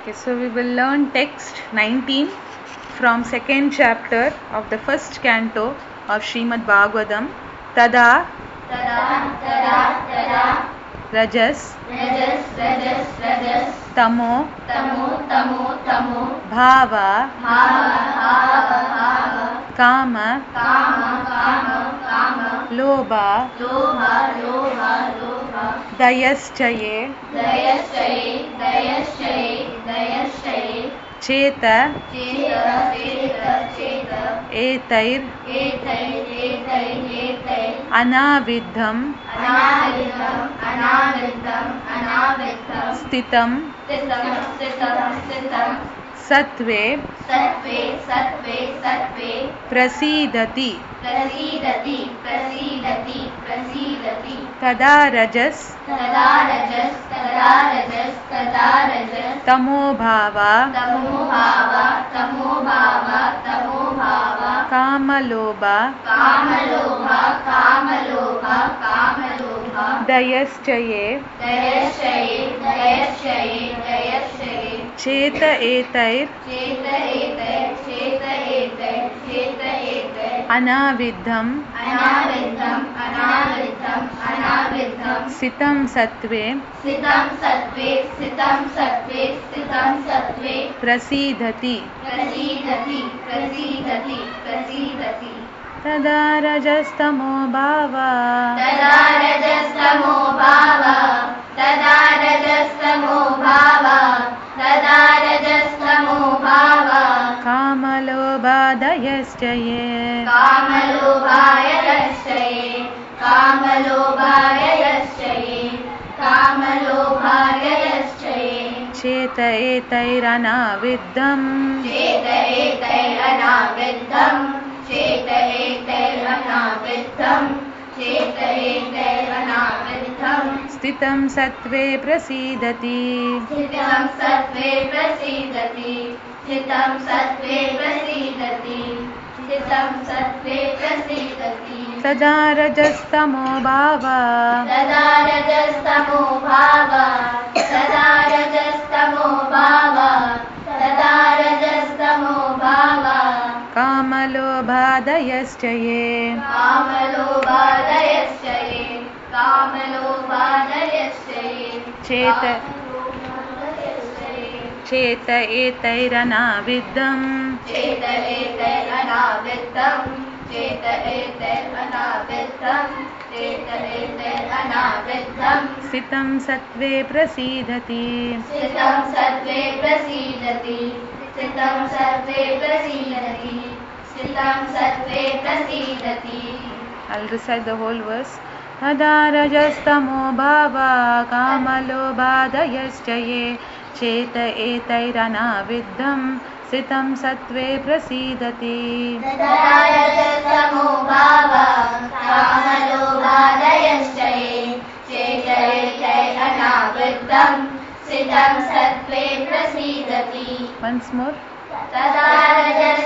Okay, so we will learn text 19 from second chapter of the first canto of Srimad Bhagavatam. Tada, Rajas, Tamo, Bhava, Kama, Lobha, Dayaschaye, Cheta, Etair, Anavidham, Stitam, Satve, Prasidati, Tada Rajas, Tamo Bhava, Kama Lobha, Dayaschaye, Cheta Etair, Anavidham, Sitam Satve, Prasidhati, Tada Rajastamo Bhava, Kama Lobha Dayaschaye, Cheta Etair Anavidham, Stitam Satve Prasidati, Tada Rajastamo Bhava, Kama Lobha Dayaschaye, Cheta Etair Anavidham, Sitam Satve Prasidati, I'll recite the whole verse. Tada Rajastamo Bhava, Kama Lobha Dayaschaye, Cheta Etair Anavidham, Sitam Satve Prasidati. Once more.